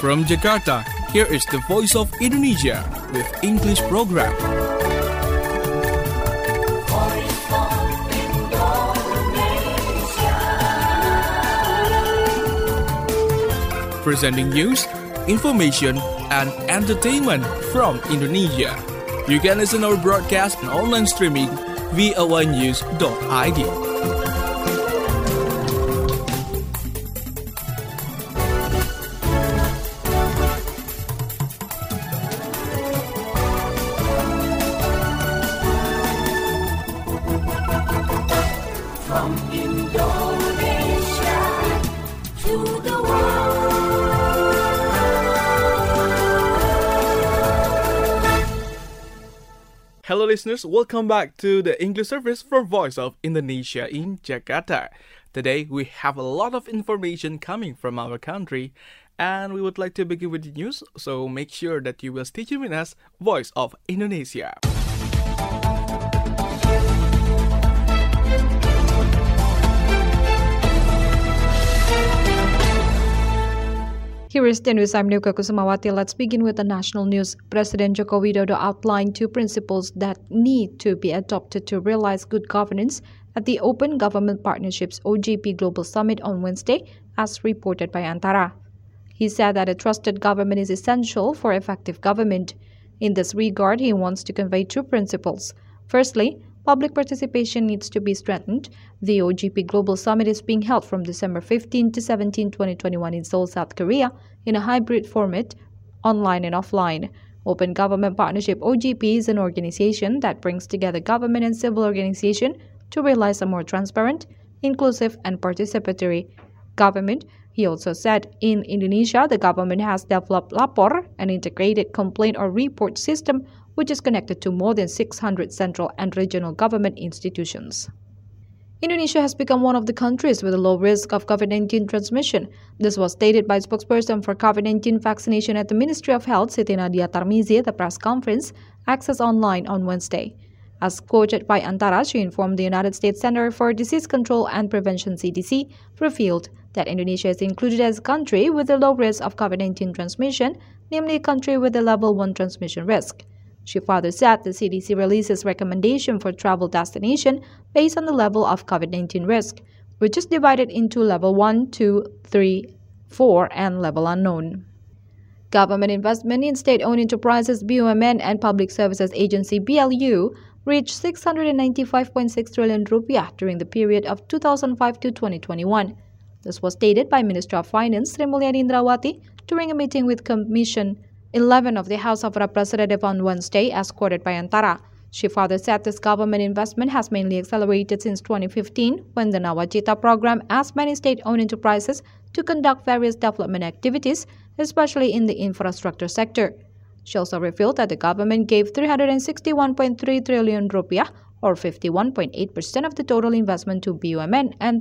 From Jakarta, here is the Voice of Indonesia with English program. Presenting news, information, and entertainment from Indonesia. You can listen our broadcast and online streaming via voanews.id. From Indonesia to the world. Hello listeners, welcome back to the English service for Voice of Indonesia in Jakarta. Today we have a lot of information coming from our country and we would like to begin with the news, so make sure that you will stay tuned with us, Voice of Indonesia. Here is the news. I'm Nuka Kusumawati. Let's begin with the national news. President Joko Widodo outlined 2 principles that need to be adopted to realize good governance at the Open Government Partnerships OGP Global Summit on Wednesday, as reported by Antara. He said that a trusted government is essential for effective government. In this regard, he wants to convey 2 principles. Firstly, public participation needs to be strengthened. The OGP Global Summit is being held from December 15 to 17, 2021 in Seoul, South Korea, in a hybrid format, online and offline. Open Government Partnership OGP is an organization that brings together government and civil organization to realize a more transparent, inclusive, and participatory government. He also said in Indonesia, the government has developed Lapor, an integrated complaint or report system, which is connected to more than 600 central and regional government institutions. Indonesia has become one of the countries with a low risk of COVID-19 transmission. This was stated by spokesperson for COVID-19 vaccination at the Ministry of Health, Siti Nadia Tarmizi, at the press conference Access Online on Wednesday. As quoted by Antara, she informed the United States Center for Disease Control and Prevention (CDC) revealed that Indonesia is included as a country with a low risk of COVID-19 transmission, namely a country with a level 1 transmission risk. She further said the CDC releases recommendation for travel destination based on the level of COVID-19 risk, which is divided into level 1, 2, 3, 4, and level unknown. Government investment in state-owned enterprises BUMN and Public Services Agency BLU reached 695.6 trillion rupiah during the period of 2005 to 2021. This was stated by Minister of Finance Sri Mulyani Indrawati during a meeting with Commission 11 of the House of Representatives on Wednesday, as quoted by Antara. She further said this government investment has mainly accelerated since 2015, when the Nawacita program asked many state-owned enterprises to conduct various development activities, especially in the infrastructure sector. She also revealed that the government gave 361.3 trillion rupiah, or 51.8% of the total investment to BUMN, and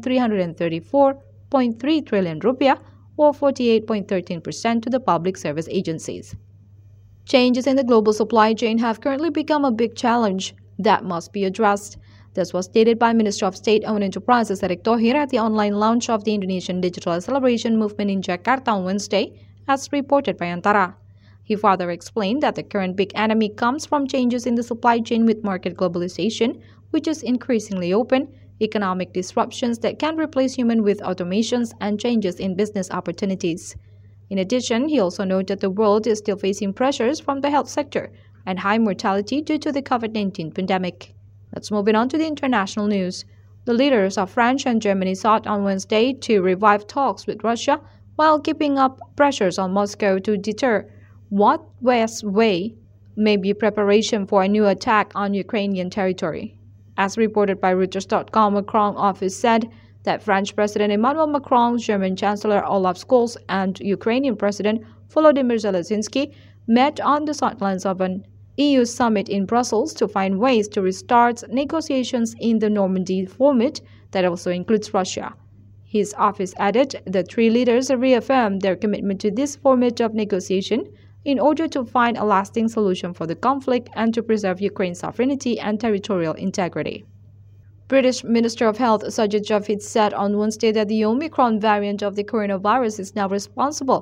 334.3 trillion rupiah, or 48.13% to the public service agencies. Changes in the global supply chain have currently become a big challenge that must be addressed. This was stated by Minister of State-Owned Enterprises Erick Thohir at the online launch of the Indonesian Digital Acceleration Movement in Jakarta on Wednesday, as reported by Antara. He further explained that the current big enemy comes from changes in the supply chain with market globalization, which is increasingly open, economic disruptions that can replace human with automations, and changes in business opportunities. In addition, he also noted the world is still facing pressures from the health sector and high mortality due to the COVID-19 pandemic. Let's move on to the international news. The leaders of France and Germany sought on Wednesday to revive talks with Russia while keeping up pressures on Moscow to deter what West's way may be preparation for a new attack on Ukrainian territory. As reported by Reuters.com, Macron office said that French President Emmanuel Macron, German Chancellor Olaf Scholz, and Ukrainian President Volodymyr Zelensky met on the sidelines of an EU summit in Brussels to find ways to restart negotiations in the Normandy format that also includes Russia. His office added the 3 leaders reaffirmed their commitment to this format of negotiation in order to find a lasting solution for the conflict and to preserve Ukraine's sovereignty and territorial integrity. British Minister of Health Sajid Javid said on Wednesday that the Omicron variant of the coronavirus is now responsible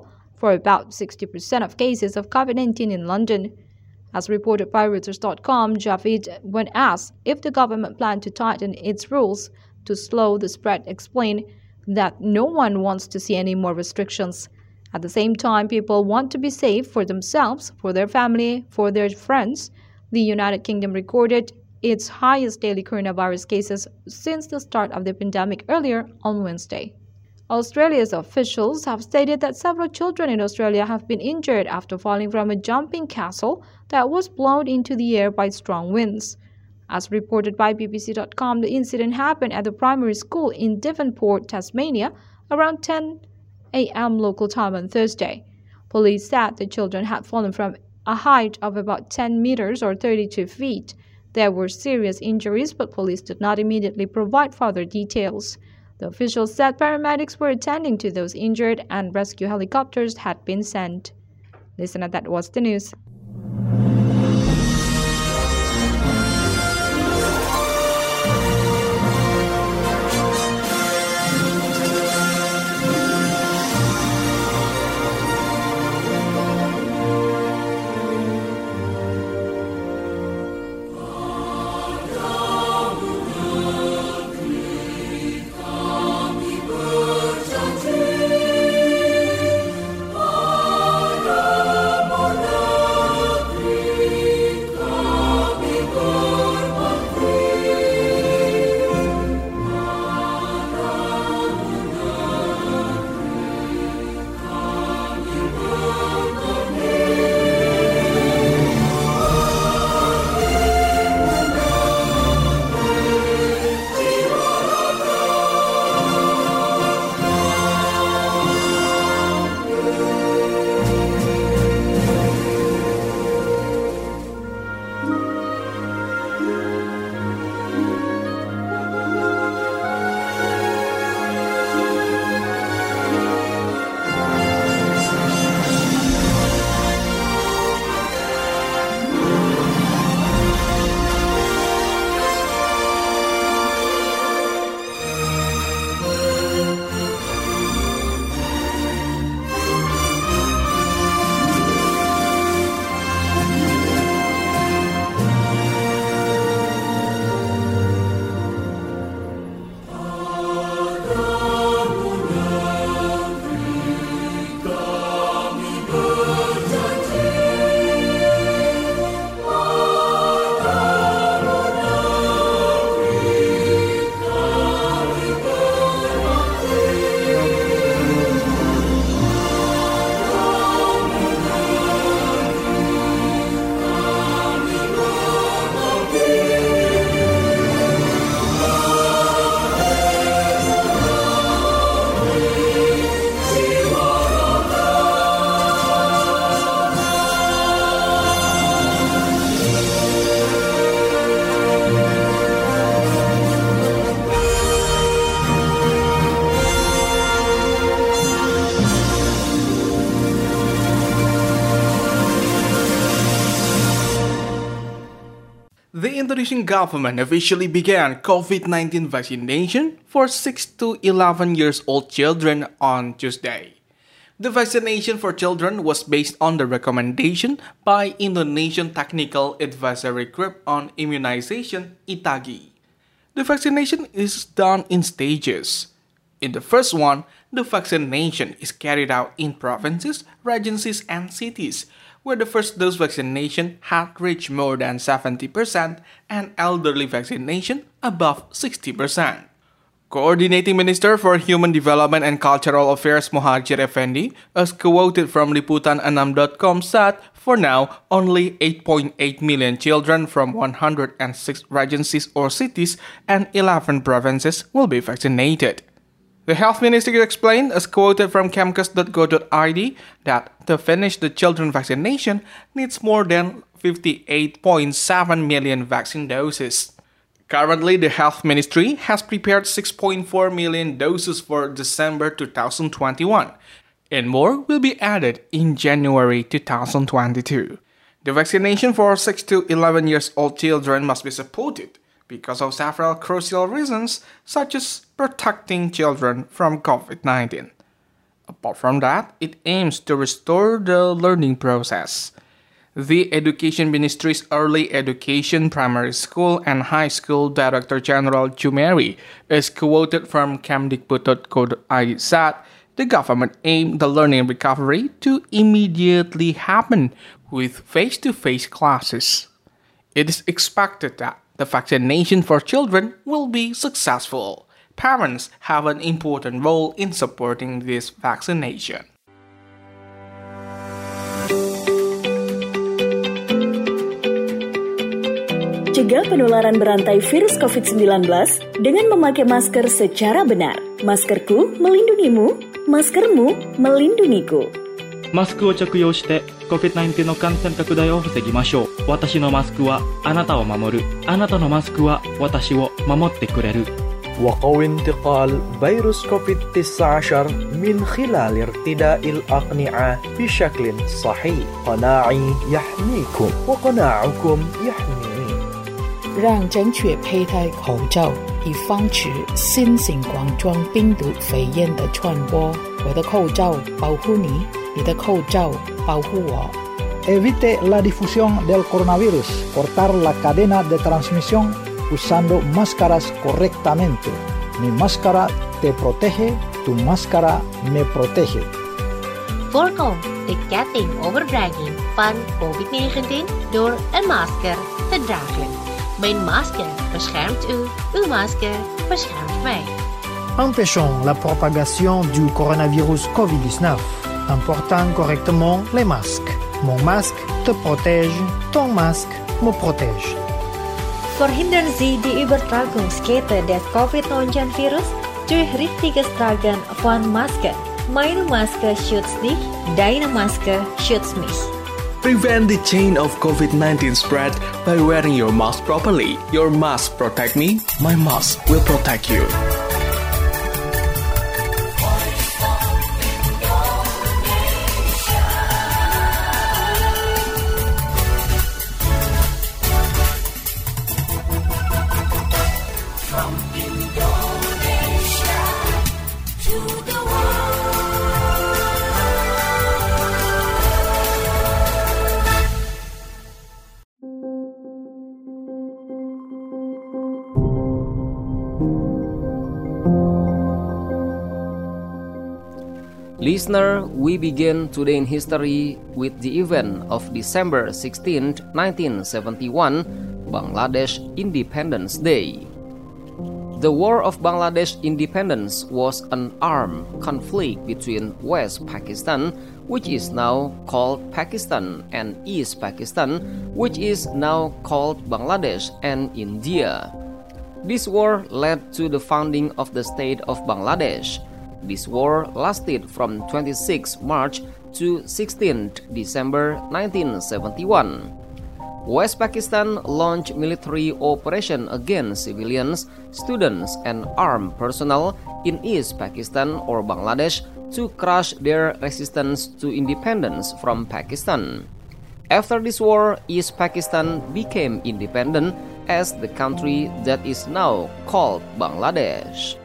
for about 60% of cases of COVID-19 in London. As reported by Reuters.com, Javid, when asked if the government planned to tighten its rules to slow the spread, explained that no one wants to see any more restrictions. At the same time, people want to be safe for themselves, for their family, for their friends. The United Kingdom recorded its highest daily coronavirus cases since the start of the pandemic earlier on Wednesday. Australia's officials have stated that several children in Australia have been injured after falling from a jumping castle that was blown into the air by strong winds. As reported by BBC.com, the incident happened at the primary school in Devonport, Tasmania, around 10 a.m. local time on Thursday. Police said the children had fallen from a height of about 10 meters or 32 feet. There were serious injuries, but police did not immediately provide further details. The officials said paramedics were attending to those injured and rescue helicopters had been sent. Listener, that was the news. The Indonesian government officially began COVID-19 vaccination for 6 to 11 years old children on Tuesday. The vaccination for children was based on the recommendation by Indonesian Technical Advisory Group on Immunization (ITAGI). The vaccination is done in stages. In the first one, the vaccination is carried out in provinces, regencies, and cities, where the first dose vaccination had reached more than 70% and elderly vaccination above 60%. Coordinating Minister for Human Development and Cultural Affairs Muhadjir Effendi, as quoted from Liputan6.com, said for now only 8.8 million children from 106 regencies or cities and 11 provinces will be vaccinated. The Health Ministry explained, as quoted from kemkes.go.id, that to finish the children vaccination needs more than 58.7 million vaccine doses. Currently, the Health Ministry has prepared 6.4 million doses for December 2021, and more will be added in January 2022. The vaccination for 6 to 11 years old children must be supported because of several crucial reasons, such as protecting children from COVID-19. Apart from that, it aims to restore the learning process. The Education Ministry's Early Education Primary School and High School Director General Jumeri is quoted from Kemdikbud.co.id that the government aimed the learning recovery to immediately happen with face-to-face classes. It is expected that the vaccination for children will be successful. Parents have an important role in supporting this vaccination. Cegah penularan berantai virus COVID-19 dengan memakai masker secara benar. Maskerku melindungimu, maskermu melindungiku. マスクを着用して COVID-19 の感染拡大を防ぎましょう。私のマスクはあなたを守る。あなたのマスクは私を守ってくれる。 وقوي انتقال فيروس كوفيد-19 من خلال ارتداء الأقنعة بشكل صحيح. قناعي يحميكم وقناعكم يحميني. 让正确佩戴口罩，以防止新型冠状病毒肺炎的传播。我的口罩保护你，你的口罩保护我。 Evite la difusión del coronavirus. Cortar la cadena de transmisión usando máscaras correctamente. Mi máscara te protege, tu máscara me protege. Voorkom de ketting overdraging van COVID-19 door een masker te dragen. Mijn masker beschermt u, uw masker beschermt mij. Empêchons la propagation du coronavirus COVID-19 en portant correctement les masques. Mon masque te protège, ton masque me protège. Verhindern Sie die Übertragungskette des Covid-19-Virus durch richtiges Tragen von Masken. Meine Maske schützt dich, deine Maske schützt mich. Prevent the chain of COVID-19 spread by wearing your mask properly. Your mask protect me, my mask will protect you. Listener, we begin today in history with the event of December 16, 1971, Bangladesh Independence Day. The War of Bangladesh Independence was an armed conflict between West Pakistan, which is now called Pakistan, and East Pakistan, which is now called Bangladesh, and India. This war led to the founding of the state of Bangladesh. This war lasted from 26 March to 16 December 1971. West Pakistan launched military operation against civilians, students, and armed personnel in East Pakistan or Bangladesh to crush their resistance to independence from Pakistan. After this war, East Pakistan became independent as the country that is now called Bangladesh.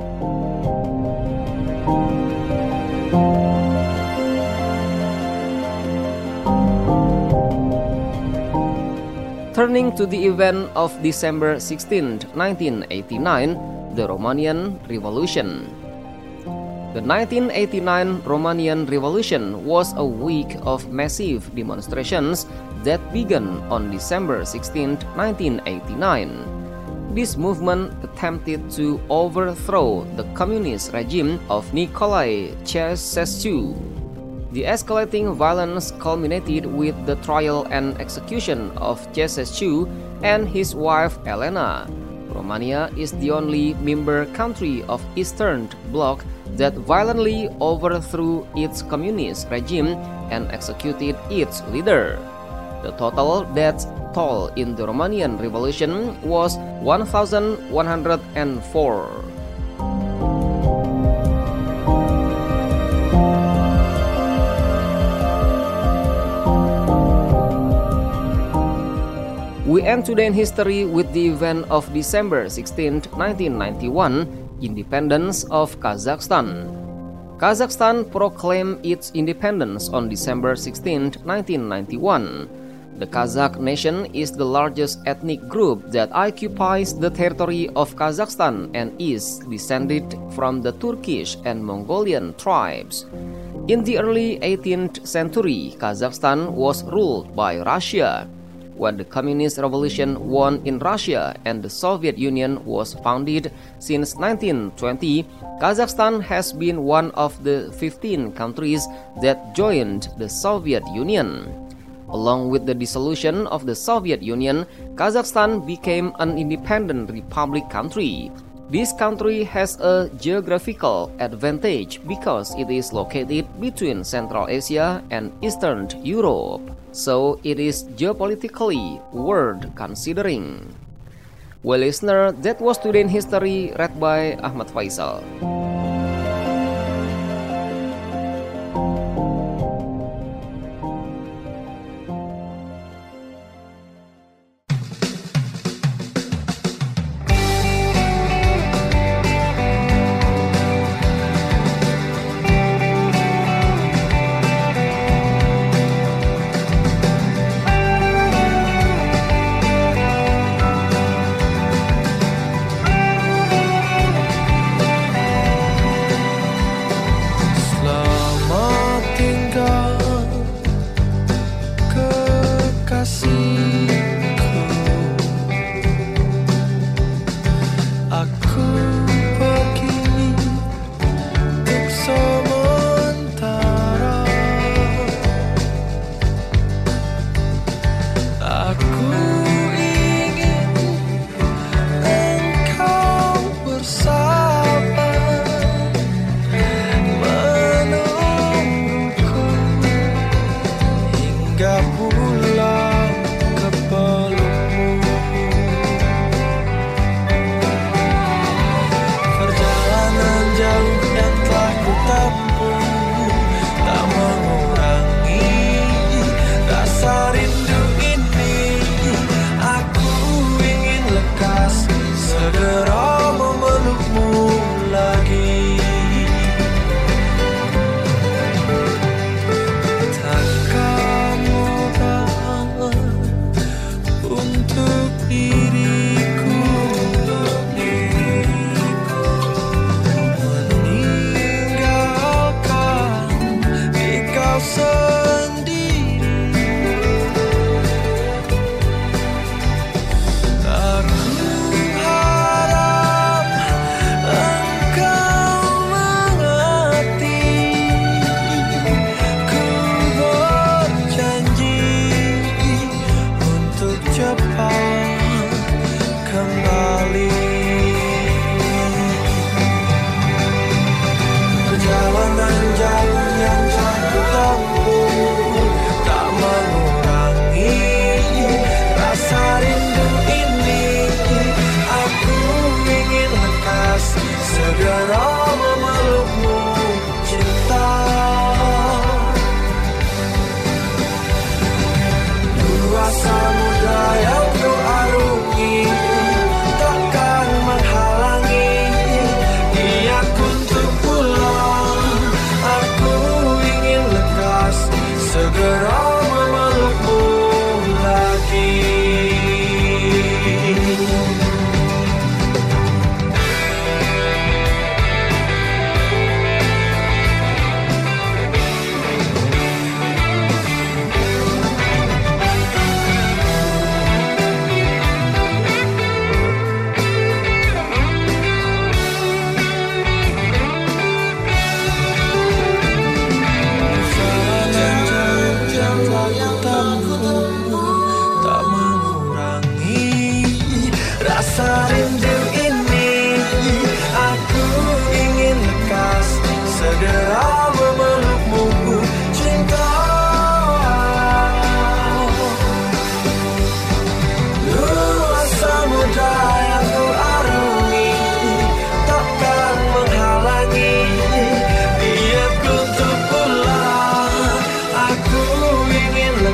Turning to the event of December 16, 1989, the Romanian Revolution. The 1989 Romanian Revolution was a week of massive demonstrations that began on December 16, 1989. This movement attempted to overthrow the communist regime of Nicolae Ceausescu. The escalating violence culminated with the trial and execution of Ceausescu and his wife Elena. Romania is the only member country of Eastern Bloc that violently overthrew its communist regime and executed its leader. The total death toll in the Romanian Revolution was 1,104. We end today in history with the event of December 16, 1991, independence of Kazakhstan. Kazakhstan proclaimed its independence on December 16, 1991. The Kazakh nation is the largest ethnic group that occupies the territory of Kazakhstan and is descended from the Turkish and Mongolian tribes. In the early 18th century, Kazakhstan was ruled by Russia. When the Communist Revolution won in Russia and the Soviet Union was founded since 1920, Kazakhstan has been one of the 15 countries that joined the Soviet Union. Along with the dissolution of the Soviet Union, Kazakhstan became an independent republic country. This country has a geographical advantage because it is located between Central Asia and Eastern Europe, so it is geopolitically worth considering. Well, listener, that was Today in History read by Ahmad Faisal.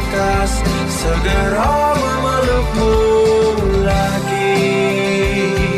segera memelukmu lagi.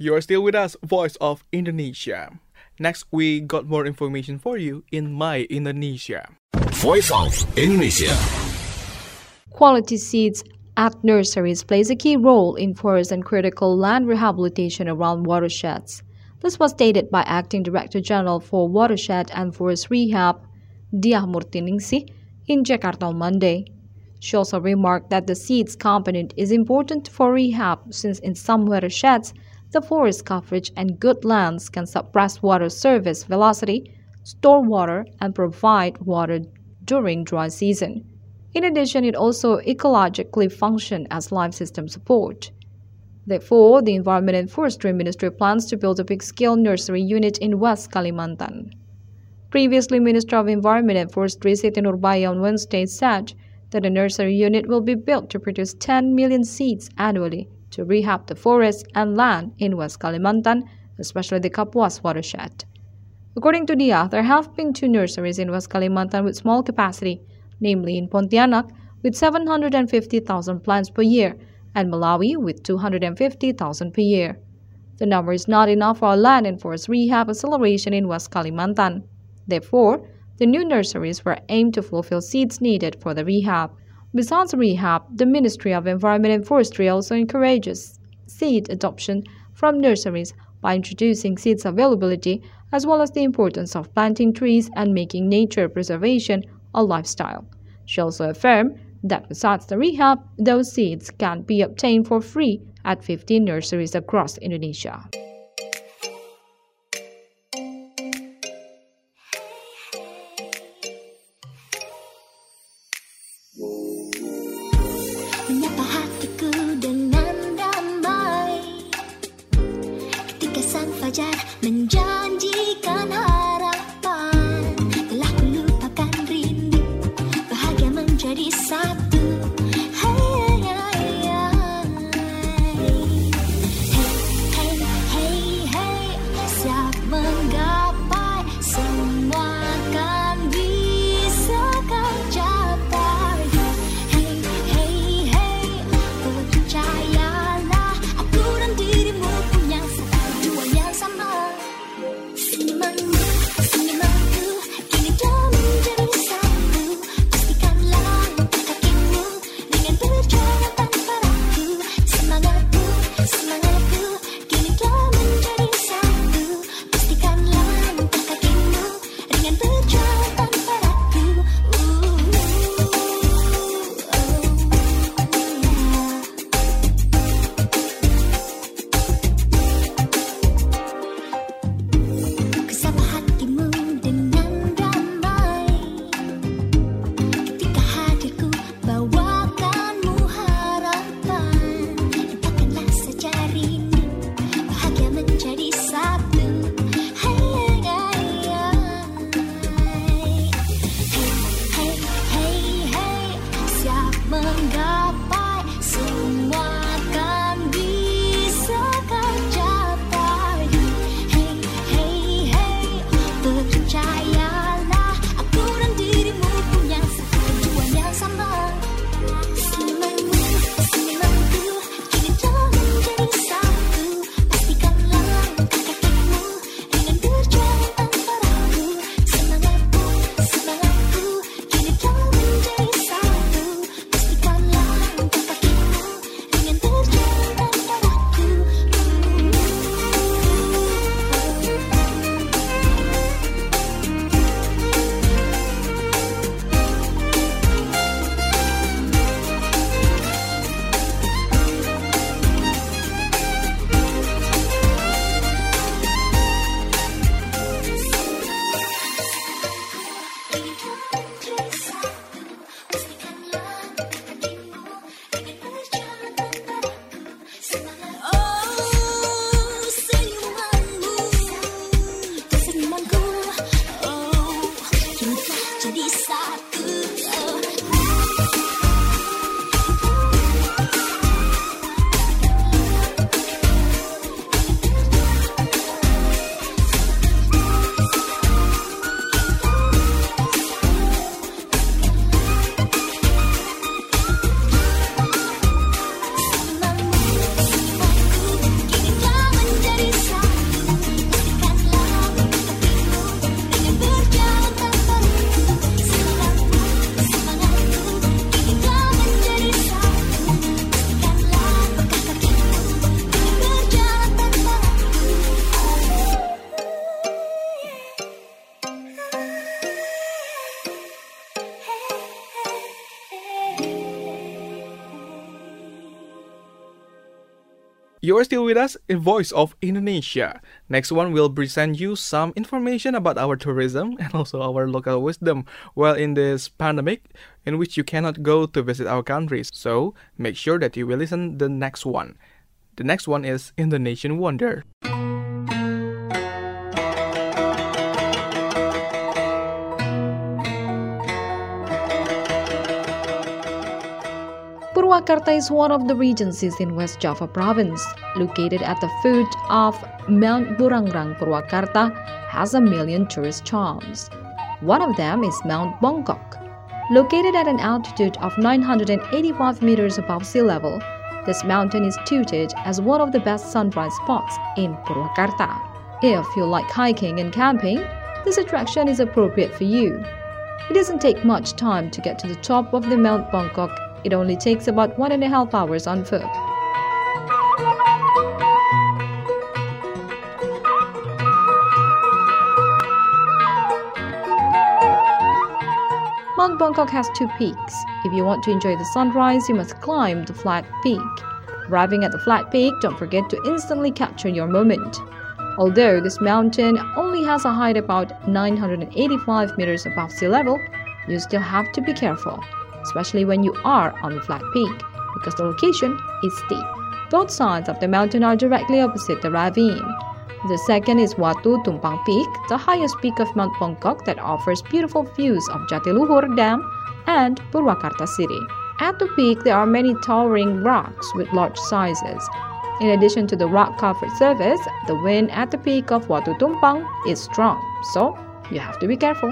You are still with us, Voice of Indonesia. Next, we got more information for you in My Indonesia. Voice of Indonesia. Quality seeds at nurseries plays a key role in forest and critical land rehabilitation around watersheds. This was stated by Acting Director General for Watershed and Forest Rehab, Diah Murtiningsih, in Jakarta on Monday. She also remarked that the seeds component is important for rehab since in some watersheds, the forest coverage and good lands can suppress water surface velocity, store water, and provide water during dry season. In addition, it also ecologically functions as life system support. Therefore, the Environment and Forestry Ministry plans to build a big-scale nursery unit in West Kalimantan. Previously, Minister of Environment and Forestry Siti Nurbaya on Wednesday said that a nursery unit will be built to produce 10 million seeds annually to rehab the forest and land in West Kalimantan, especially the Kapuas watershed. According to Diah, there have been 2 nurseries in West Kalimantan with small capacity, namely in Pontianak with 750,000 plants per year and Malawi with 250,000 per year. The number is not enough for our land and forest rehab acceleration in West Kalimantan. Therefore, the new nurseries were aimed to fulfill seeds needed for the rehab. Besides rehab, the Ministry of Environment and Forestry also encourages seed adoption from nurseries by introducing seeds availability as well as the importance of planting trees and making nature preservation a lifestyle. She also affirmed that besides the rehab, those seeds can be obtained for free at 15 nurseries across Indonesia. Menyapa hatiku dengan damai ketika sang fajar menjanjikan harapan. Telah kulupakan rindu, bahagia menjadi satu. Hey, hey, hey, hey, hey, siap menggapai, semua kan bisa kau capai. Hey, hey, hey, percayalah, aku dan dirimu punya satu tujuan yang sama. you are still with us in Voice of Indonesia. Next one will present you some information about our tourism and also our local wisdom while in this pandemic in which you cannot go to visit our countries. So make sure that you will listen the next one. The next one is Indonesian Wonder. Purwakarta is one of the regencies in West Java province. Located at the foot of Mount Burangrang, Purwakarta has a million tourist charms. One of them is Mount Bongkok. Located at an altitude of 985 meters above sea level, this mountain is touted as one of the best sunrise spots in Purwakarta. If you like hiking and camping, this attraction is appropriate for you. It doesn't take much time to get to the top of the Mount Bongkok. It only takes about 1.5 hours on foot. Mount Bongkok has two peaks. If you want to enjoy the sunrise, you must climb the flat peak. Arriving at the flat peak, don't forget to instantly capture your moment. Although this mountain only has a height about 985 meters above sea level, you still have to be careful, especially when you are on the flat peak, because the location is steep. Both sides of the mountain are directly opposite the ravine. The second is Watu Tumpang Peak, the highest peak of Mount Bongkok that offers beautiful views of Jatiluhur Dam and Purwakarta city. At the peak, there are many towering rocks with large sizes. In addition to the rock-covered surface, the wind at the peak of Watu Tumpang is strong, so you have to be careful.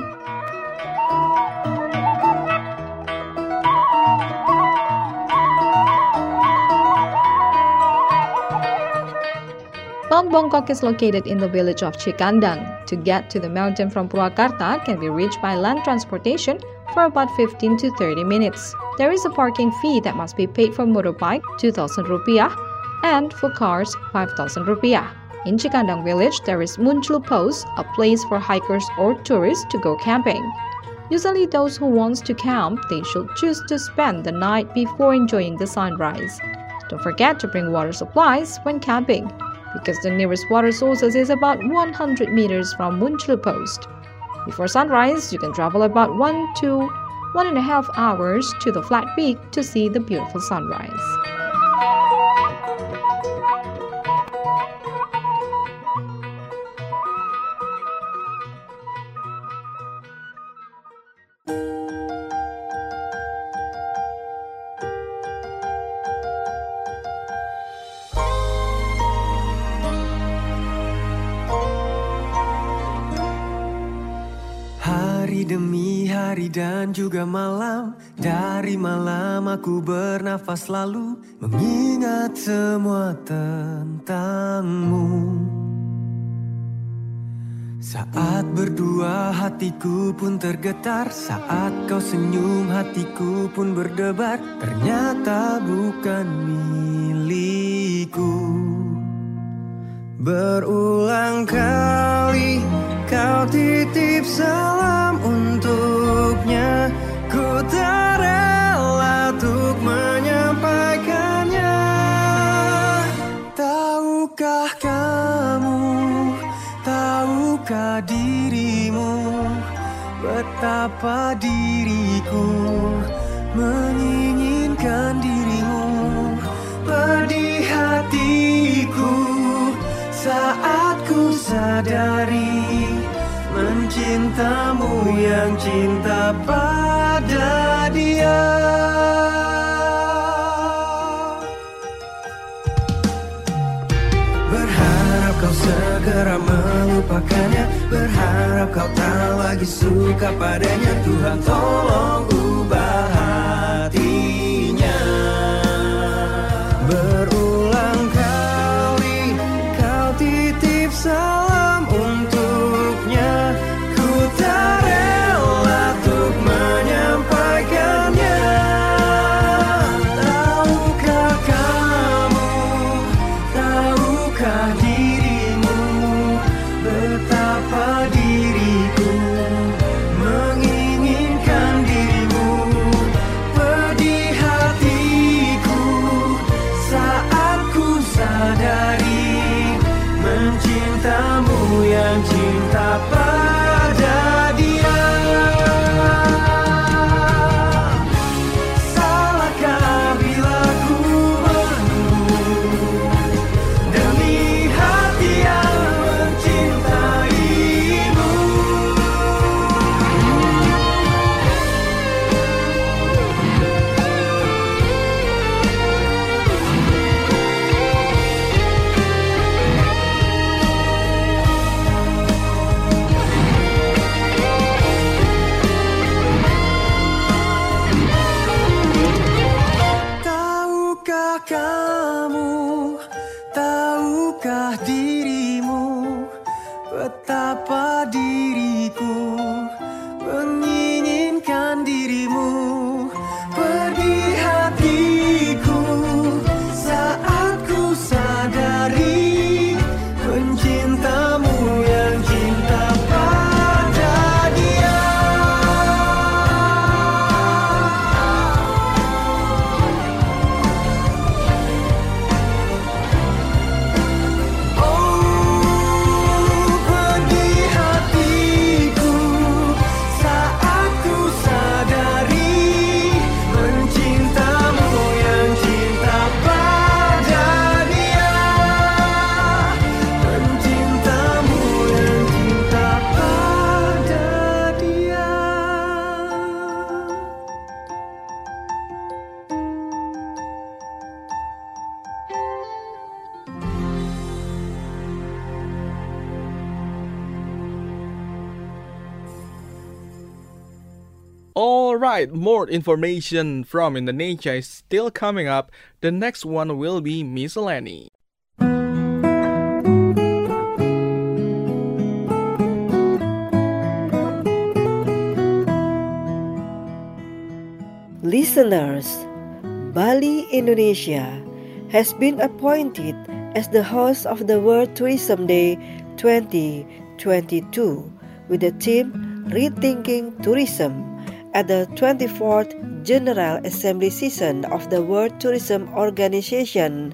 Mount Bongkok is located in the village of Cikandang. To get to the mountain from Purwakarta can be reached by land transportation for about 15 to 30 minutes. There is a parking fee that must be paid for motorbike, 2,000 rupiah, and for cars, 5,000 rupiah. In Cikandang village, there is Munclu Post, a place for hikers or tourists to go camping. Usually those who want to camp, they should choose to spend the night before enjoying the sunrise. Don't forget to bring water supplies when camping, because the nearest water sources is about 100 meters from Munclu Post. Before sunrise, you can travel about 1 to 1.5 hours to the flat peak to see the beautiful sunrise. Hari demi hari dan juga malam, dari malam aku bernafas lalu mengingat semua tentangmu. Saat berdua hatiku pun tergetar, saat kau senyum hatiku pun berdebar, ternyata bukan milikku. Berulang kali kau titip salam untuknya, ku tak rela untuk menyampaikannya. Tahukah kamu, tahukah dirimu, betapa diriku menginginkan dirimu. Pedih hatiku saat ku sadari mencintamu yang cinta pada dia. Berharap kau segera melupakannya, berharap kau tak lagi suka padanya. Tuhan tolong ubah hatinya. Berulang kali kau titip salam untuknya, ku tak rela untuk menyampaikannya. Tahukah kamu, tahukah dirimu, betapa diriku menginginkan dirimu. Pedih hatiku saat ku sadar yang cinta pada dia. Salahkah bila ku menunggu demi hati yang mencintaimu? Tahukah kamu, tahukah dirimu, betapa diriku menginginkan dirimu. Pergi hatiku saat ku sadari mencintamu yang cinta pada dia. Pergi hatiku saat ku sadari mencintamu yang cinta pada dia. Mencintamu yang cinta pada dia. Alright, more information from Indonesia is still coming up. The next one will be miscellany. Listeners, Bali, Indonesia has been appointed as the host of the World Tourism Day 2022 with the theme Rethinking Tourism at the 24th General Assembly Session of the World Tourism Organization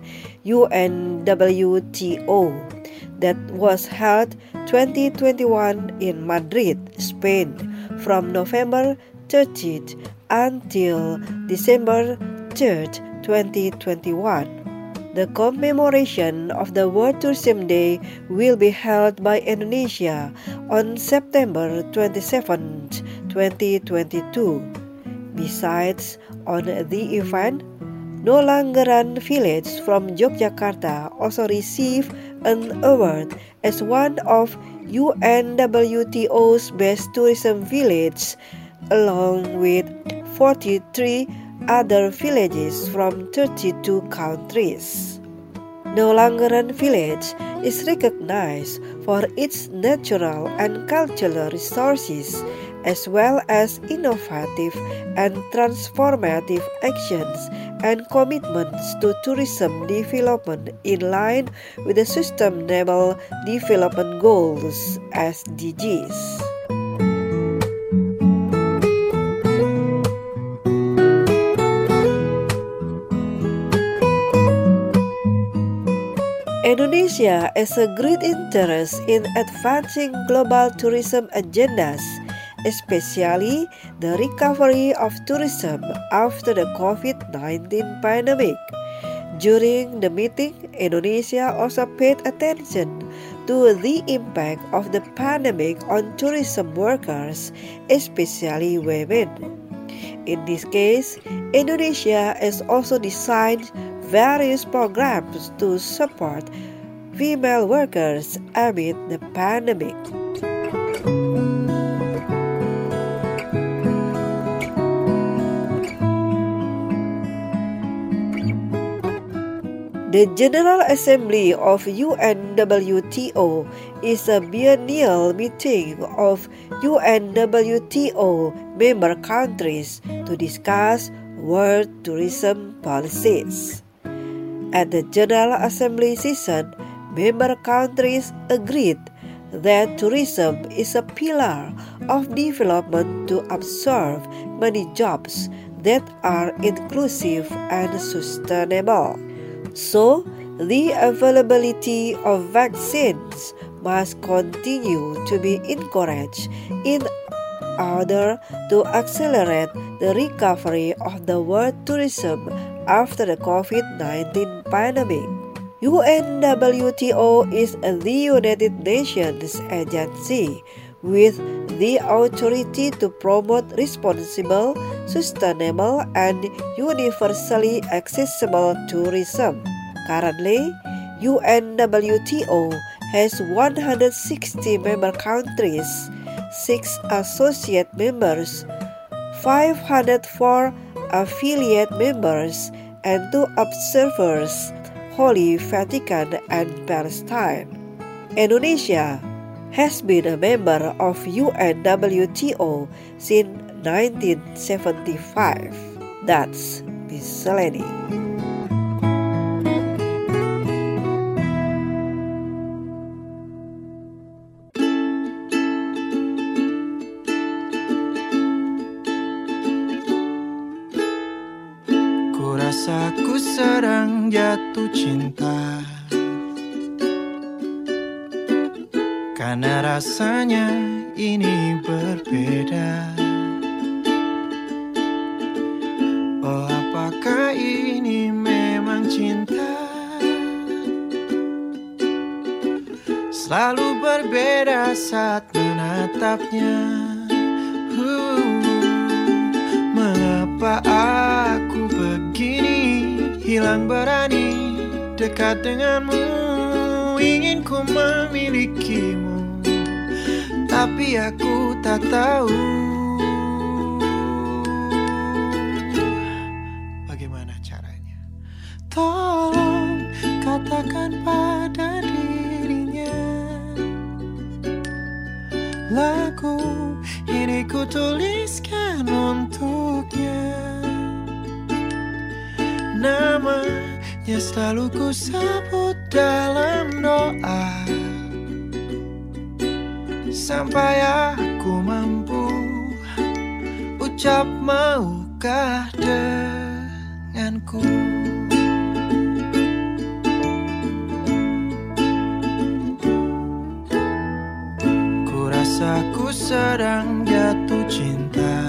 UNWTO that was held 2021 in Madrid, Spain from November 30th until December 3rd, 2021. The commemoration of the World Tourism Day will be held by Indonesia on September 27th, 2022. Besides, on the event, Nolanggeran Village from Yogyakarta also received an award as one of UNWTO's best tourism villages, along with 43 other villages from 32 countries. Nolanggeran Village is recognized for its natural and cultural resources, as well as innovative and transformative actions and commitments to tourism development in line with the Sustainable Development Goals (SDGs). Indonesia has a great interest in advancing global tourism agendas, especially the recovery of tourism after the COVID-19 pandemic. During the meeting, Indonesia also paid attention to the impact of the pandemic on tourism workers, especially women. In this case, Indonesia has also designed various programs to support female workers amid the pandemic. The General Assembly of UNWTO is a biennial meeting of UNWTO member countries to discuss world tourism policies. At the General Assembly session, member countries agreed that tourism is a pillar of development to absorb many jobs that are inclusive and sustainable. So, the availability of vaccines must continue to be encouraged in order to accelerate the recovery of the world tourism after the COVID-19 pandemic. UNWTO is the United Nations agency with the authority to promote responsible, sustainable, and universally accessible tourism. Currently, UNWTO has 160 member countries, 6 associate members, 504 affiliate members, and 2 observers, Holy Vatican and Palestine. Indonesia has been a member of UNWTO since 1975. That's Miss Seleni. Kurasa ku sedang jatuh cinta, karena rasanya ini berbeda. Oh, apakah ini memang cinta? Selalu berbeda saat menatapnya. Mengapa aku begini, hilang berani dekat denganmu? Ingin ku memilikimu, tapi aku tak tahu bagaimana caranya. Tolong katakan pada dirinya, lagu ini ku tuliskan untuknya. Namanya selalu ku sebut dalam doa, sampai aku mampu ucap maukah denganku. Ku rasa ku sedang jatuh cinta,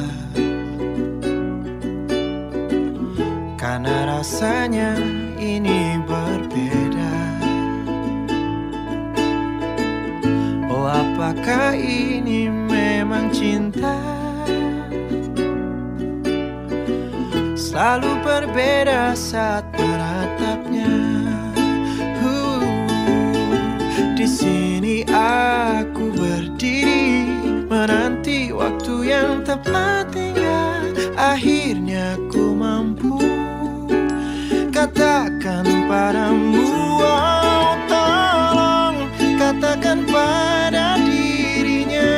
karena rasanya ini berbeda. Oh, apakah ini memang cinta? Selalu berbeda saat menatapnya. Di sini aku berdiri, menanti waktu yang tepat hingga akhirnya ku mampu katakan padamu. Oh, tolong katakan pada dirinya,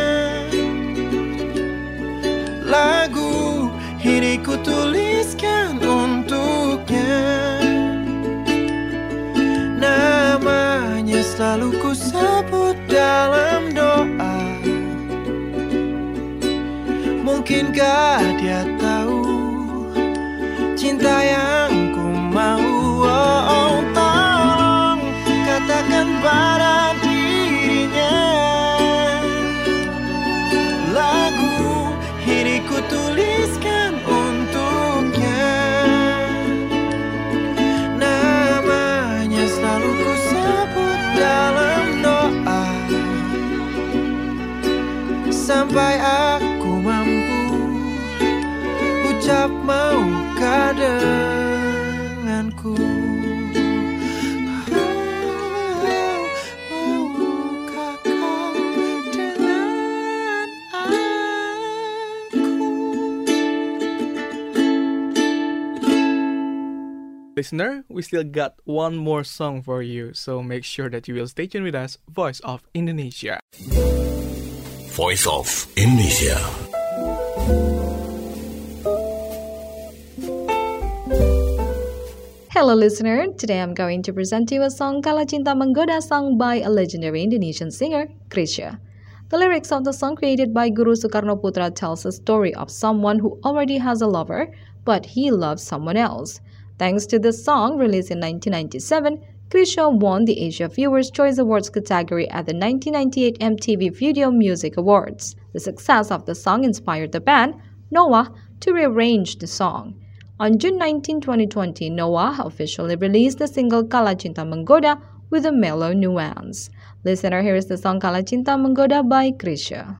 lagu ini ku tuliskan untuknya. Namanya selalu ku sebut dalam doa. Mungkinkah dia tahu cinta yang ku mau? Oh, tolong katakan pada dirinya, lagu ini ku tuliskan untuknya. Namanya selalu ku sebut dalam doa, sampai aku mampu ucap maukah denganku. Maukah kau dengan aku? Listener, we still got one more song for you, so make sure that you will stay tuned with us, Voice of Indonesia. Voice of Indonesia. Hello listener, today I'm going to present you a song Kala Cinta Menggoda sung by a legendary Indonesian singer, Chrisye. The lyrics of the song created by Guru Soekarno Putra tells a story of someone who already has a lover, but he loves someone else. Thanks to this song, released in 1997, Krisha won the Asia Viewers' Choice Awards category at the 1998 MTV Video Music Awards. The success of the song inspired the band, Noah, to rearrange the song. On June 19, 2020, Noah officially released the single Kala Cinta Menggoda with a mellow nuance. Listener, here is the song Kala Cinta Menggoda by Krisha.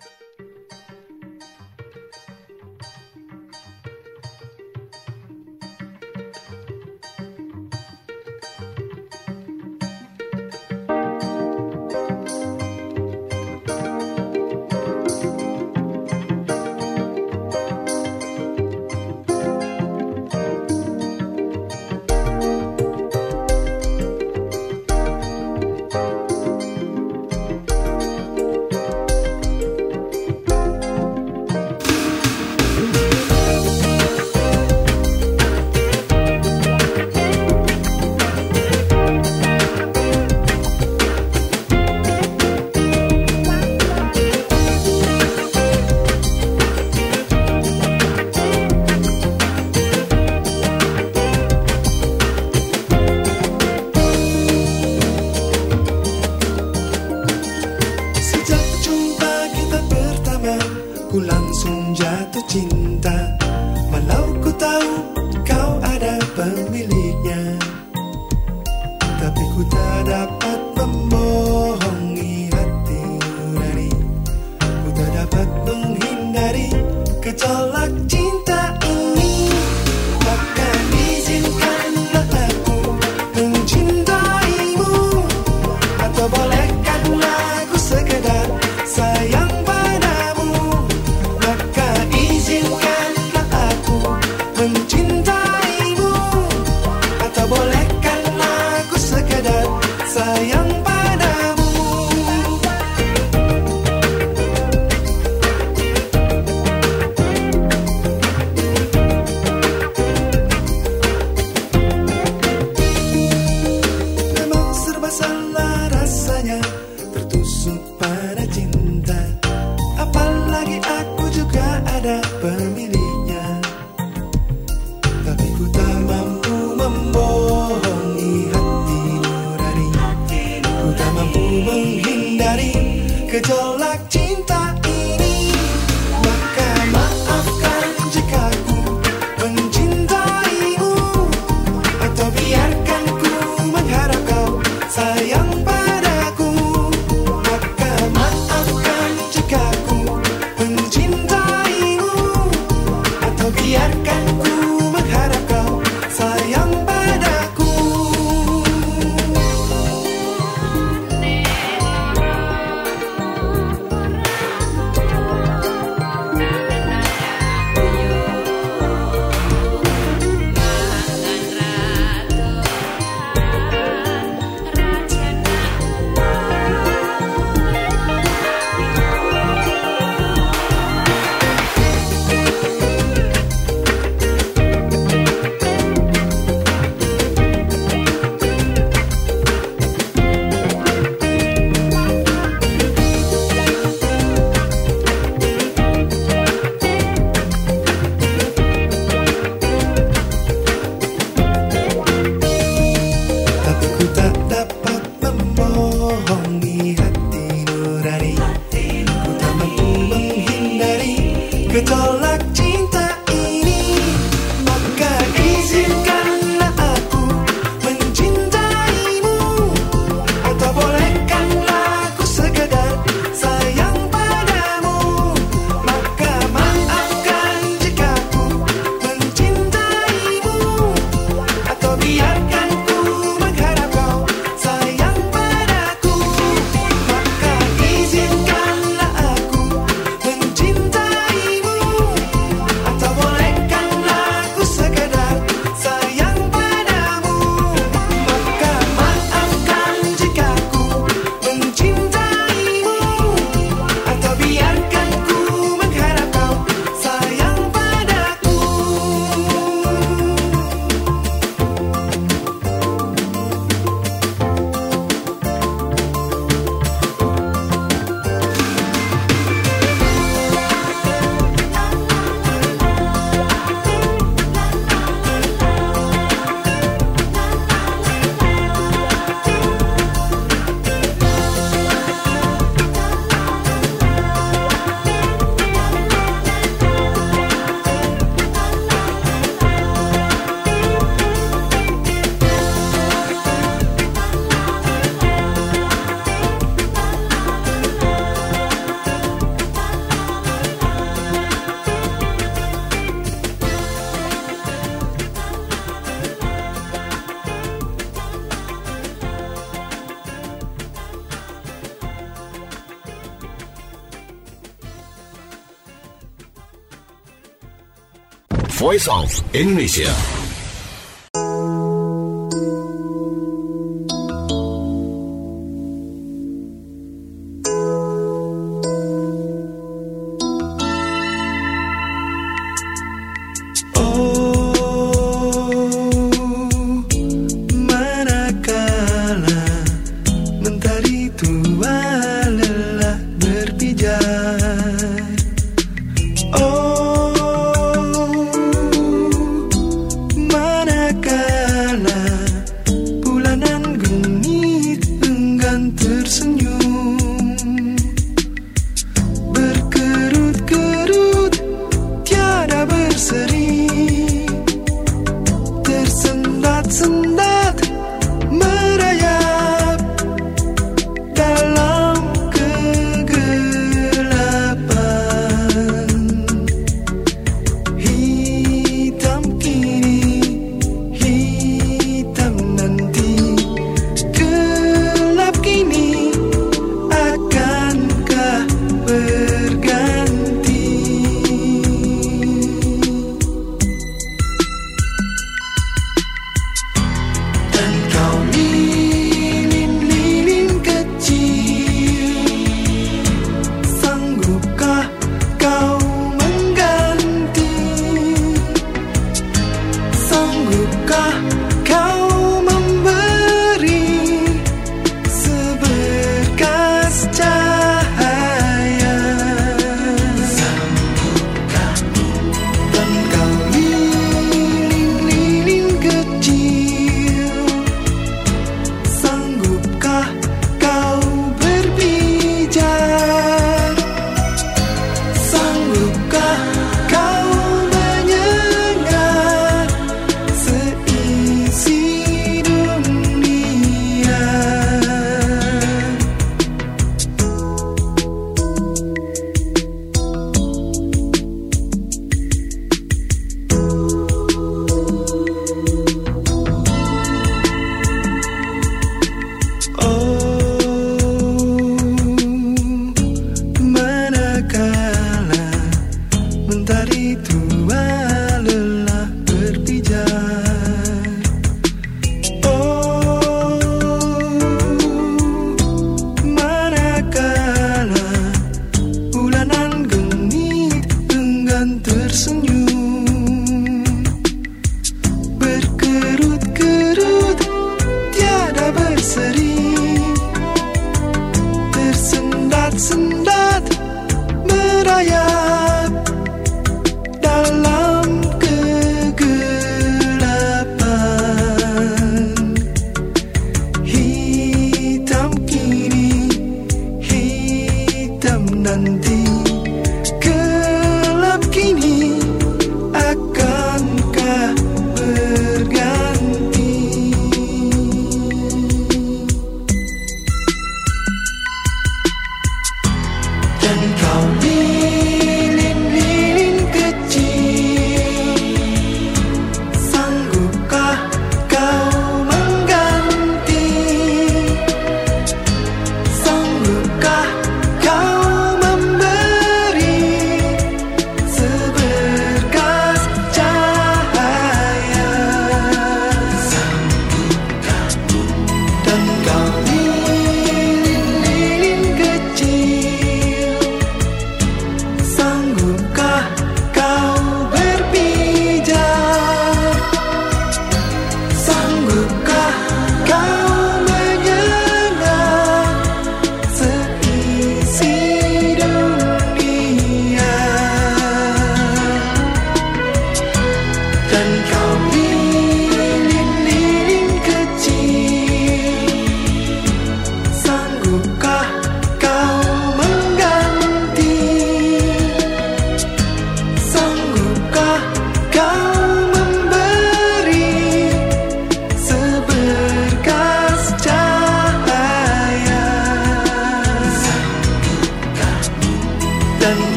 Ku langsung jatuh cinta, walau ku tahu kau ada pemiliknya. Tapi ku tak dapat membohongi hati nurani, ku tak dapat menghindari gejolak cinta ini. Maka izinkanlah aku mencintaimu, atau bolehkanlah aku sekedar sayang padamu. Maka izinkanlah aku mencintaimu, atau bolehkanlah aku sekedar sayang padamu. Memang serba salah rasanya tertusuk pada cinta, apalagi aku juga ada pemiliknya. Tapi ku tak mampu membohongi hati nurani, ku tak mampu menghindari gejolak cinta ini. Maka maafkan jika ku mencintaimu, atau biarkan ku mengharap kau sayang padaku. Maka maafkan jika ku mencintaimu, atau biarkan ku mengharap kau sayang padaku. Voice of Indonesia.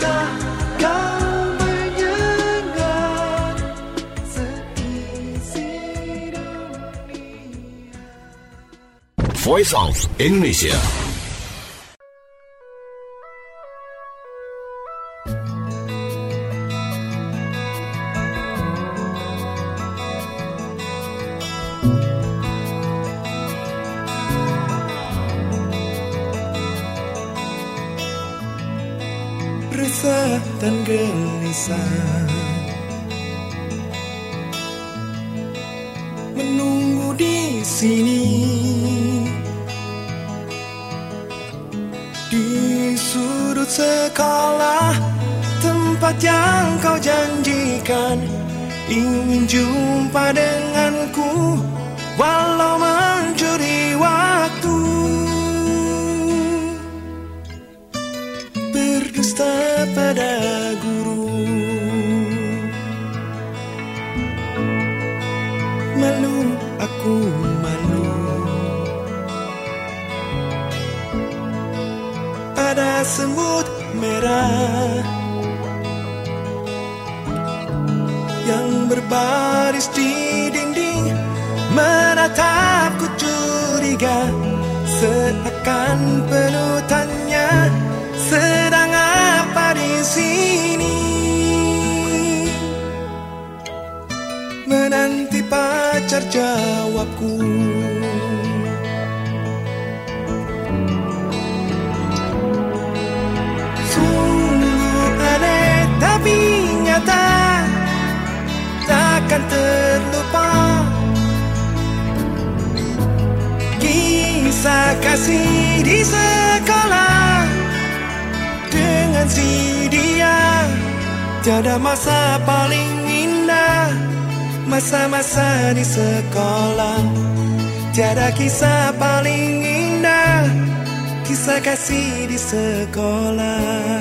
See Voice of Indonesia. Resah dan gelisah menunggu di sini, di sudut sekolah, tempat yang kau janjikan, ingin jumpa denganku walau mencuri waktu. Berdusta pada guru, malu, aku malu. Pada semut merah yang berbaris di dinding, menatapku curiga, seakan penuh tanya, sedang apa di sini? Menanti pacar jawabku. Sungguh aneh tapi nyata, takkan terlupa kisah kasih di sekolah dengan si dia. Tiada masa paling indah, masa-masa di sekolah. Tiada kisah paling indah, kisah kasih di sekolah.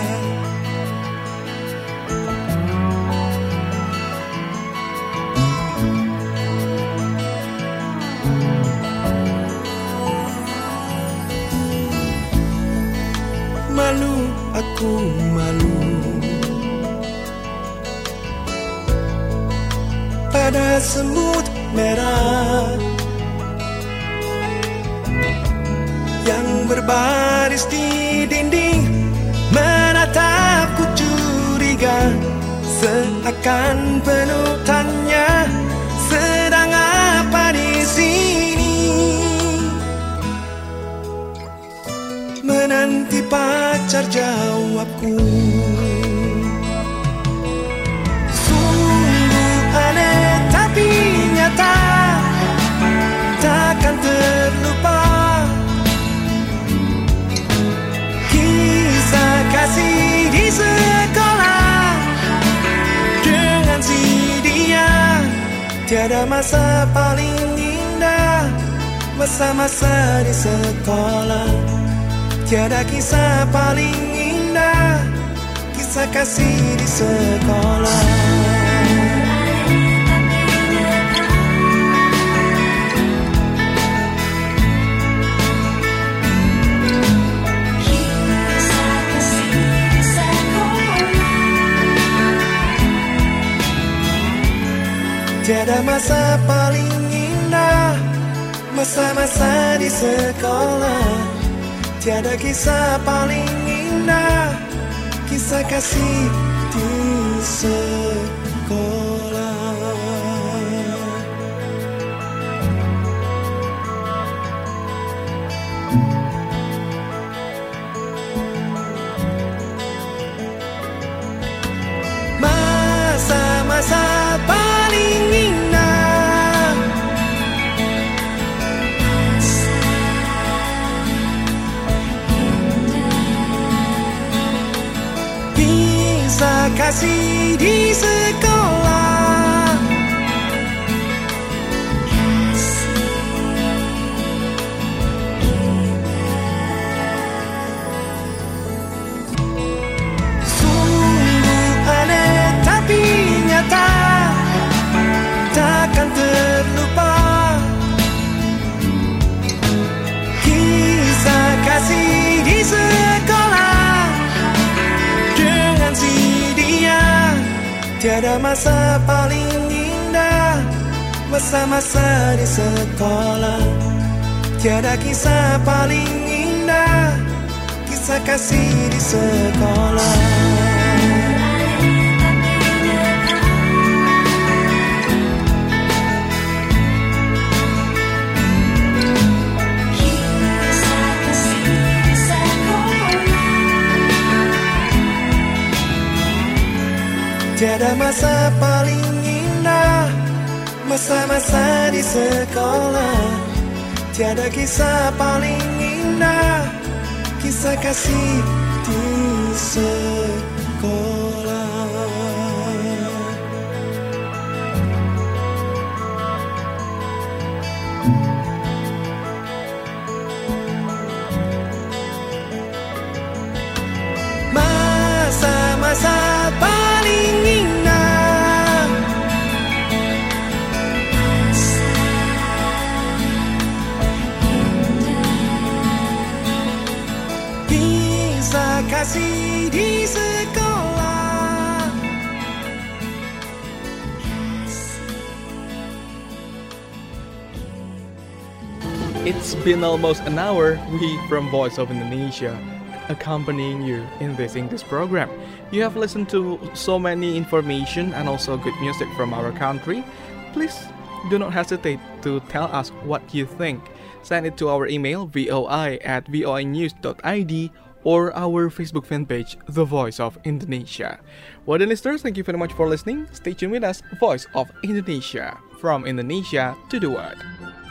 Malu, aku malu. Pada semut merah yang berbaris di dinding, menatapku curiga, seakan penuh tanya, sedang apa di sini? Menanti pacar jawabku. Sungguh aneh tapi nyata, takkan terlupa kisah kasih di sekolah dengan si dia. Tiada masa paling indah, masa-masa di sekolah. Tiada kisah paling indah, kisah kasih di sekolah. Tiada masa paling indah, masa-masa di sekolah. Tiada kisah paling indah, kisah kasih di sekolah. Masa-masa paling indah, kisah kasih di sekolah. Sungguh aneh tapi nyata, takkan terlupa kisah kasih di sekolah dengan si dia. Tiada masa paling indah, masa-masa di sekolah. Tiada kisah paling indah, kisah kasih di sekolah. Tiada masa paling indah, masa-masa di sekolah. Tiada kisah paling indah, kisah kasih di sekolah. Masa-masa paling indah, kisah kasih di sekolah. It's been almost an hour. We from Voice of Indonesia accompanying you in this English program. You have listened to so many information and also good music from our country. Please do not hesitate to tell us what you think. Send it to our email voi@voinews.id or our Facebook fan page, The Voice of Indonesia. Well then, listeners, thank you very much for listening. Stay tuned with us, Voice of Indonesia, from Indonesia to the world.